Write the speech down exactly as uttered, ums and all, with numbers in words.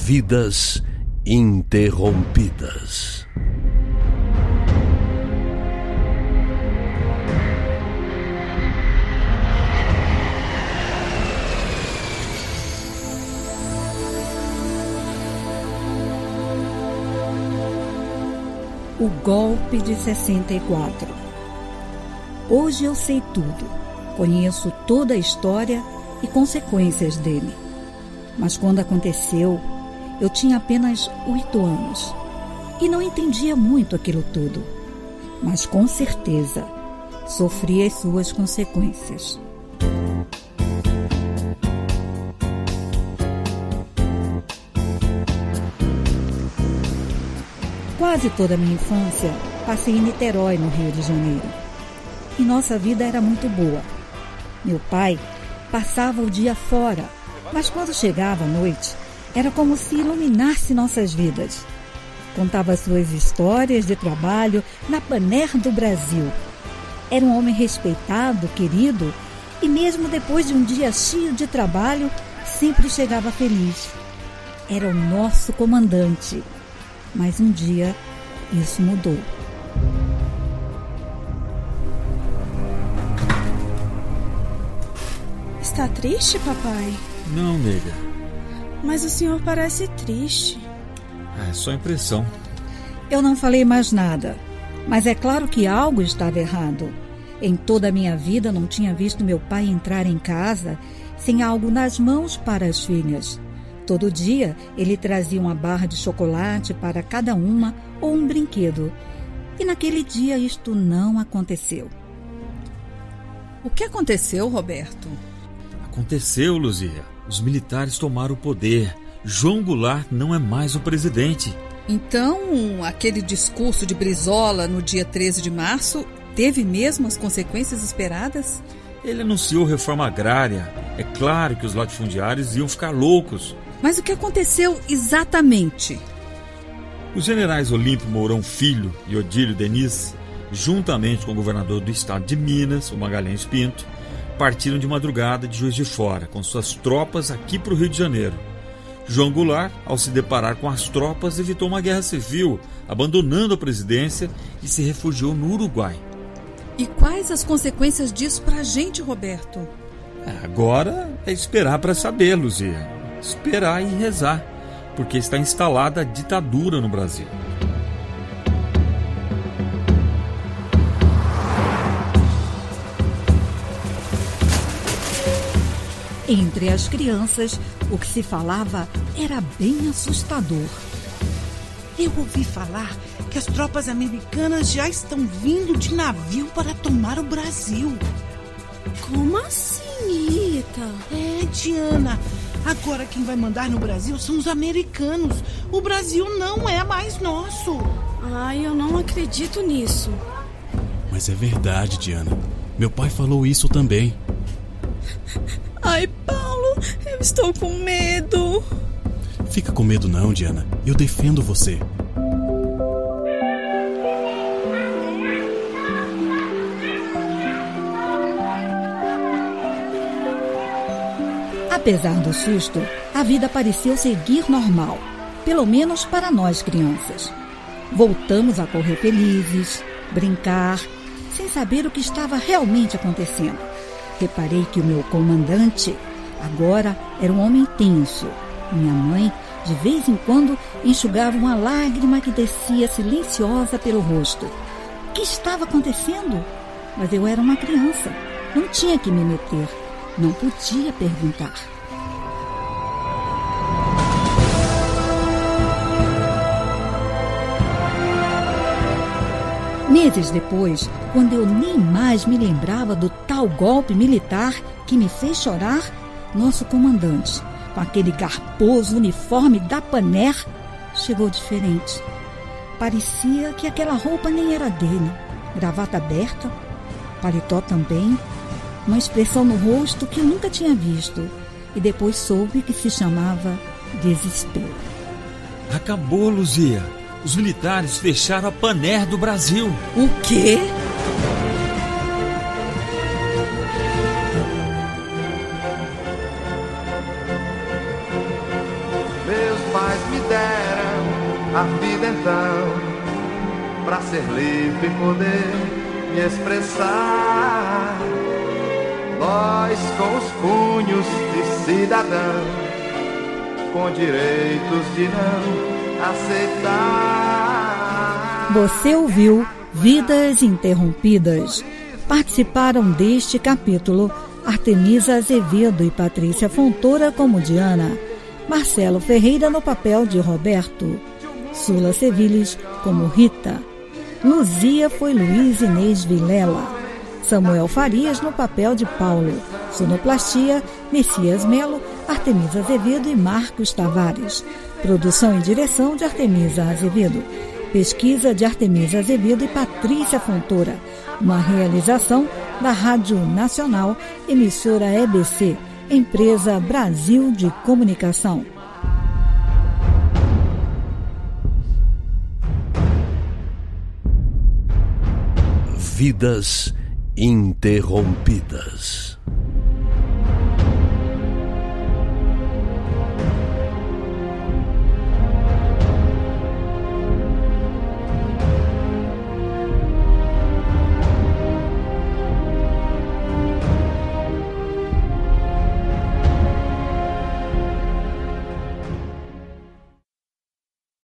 Vidas interrompidas. O golpe de sessenta e quatro. Hoje eu sei tudo, conheço toda a história e consequências dele. Mas quando aconteceu, eu tinha apenas oito anos e não entendia muito aquilo tudo. Mas com certeza sofri as suas consequências. Quase toda a minha infância passei em Niterói, no Rio de Janeiro. E nossa vida era muito boa. Meu pai passava o dia fora, mas quando chegava a noite, era como se iluminasse nossas vidas. Contava suas histórias de trabalho na Panair do Brasil. Era um homem respeitado, querido, e mesmo depois de um dia cheio de trabalho, sempre chegava feliz. Era o nosso comandante. Mas um dia, isso mudou. Está triste, papai? Não, nega. Mas o senhor parece triste. É só impressão. Eu não falei mais nada, mas é claro que algo estava errado. Em toda a minha vida não tinha visto meu pai entrar em casa sem algo nas mãos para as filhas. Todo dia ele trazia uma barra de chocolate para cada uma ou um brinquedo. E naquele dia isto não aconteceu. O que aconteceu, Roberto? Aconteceu, Luzia. Os militares tomaram o poder. João Goulart não é mais o presidente. Então, aquele discurso de Brizola no dia treze de março teve mesmo as consequências esperadas? Ele anunciou reforma agrária. É claro que os latifundiários iam ficar loucos. Mas o que aconteceu exatamente? Os generais Olímpio Mourão Filho e Odílio Denis, juntamente com o governador do estado de Minas, o Magalhães Pinto, partiram de madrugada de Juiz de Fora, com suas tropas aqui para o Rio de Janeiro. João Goulart, ao se deparar com as tropas, evitou uma guerra civil, abandonando a presidência e se refugiou no Uruguai. E quais as consequências disso para a gente, Roberto? Agora é esperar para saber, Luzia. Esperar e rezar, porque está instalada a ditadura no Brasil. Entre as crianças, o que se falava era bem assustador. Eu ouvi falar que as tropas americanas já estão vindo de navio para tomar o Brasil. Como assim, Ita? É, Diana, agora quem vai mandar no Brasil são os americanos. O Brasil não é mais nosso. Ai, eu não acredito nisso. Mas é verdade, Diana. Meu pai falou isso também. Ai, Paulo, eu estou com medo. Fica com medo não, Diana. Eu defendo você. Apesar do susto, a vida pareceu seguir normal, pelo menos para nós crianças. Voltamos a correr felizes, brincar, sem saber o que estava realmente acontecendo. Reparei que o meu comandante agora era um homem tenso. Minha mãe, de vez em quando, enxugava uma lágrima que descia silenciosa pelo rosto. O que estava acontecendo? Mas eu era uma criança, não tinha que me meter, não podia perguntar. Meses depois, quando eu nem mais me lembrava do tal golpe militar que me fez chorar, nosso comandante, com aquele garboso uniforme da Panair, chegou diferente. Parecia que aquela roupa nem era dele. Gravata aberta, paletó também, uma expressão no rosto que eu nunca tinha visto. E depois soube que se chamava desespero. Acabou, Luzia. Os militares fecharam a Panair do Brasil. O quê? Meus pais vida então, pra ser livre e poder me expressar. Nós com os punhos de cidadão, com direitos de não aceitar. Você ouviu Vidas Interrompidas. Participaram deste capítulo Artemisa Azevedo e Patrícia Fontoura como Diana, Marcelo Ferreira no papel de Roberto, Sula Seviles como Rita, Luzia foi Luiz Inês Vilela, Samuel Farias no papel de Paulo, sonoplastia Messias Melo, Artemisa Azevedo e Marcos Tavares, produção e direção de Artemisa Azevedo, pesquisa de Artemisa Azevedo e Patrícia Fontoura, uma realização da Rádio Nacional, emissora E B C, Empresa Brasil de Comunicação. Vidas Interrompidas.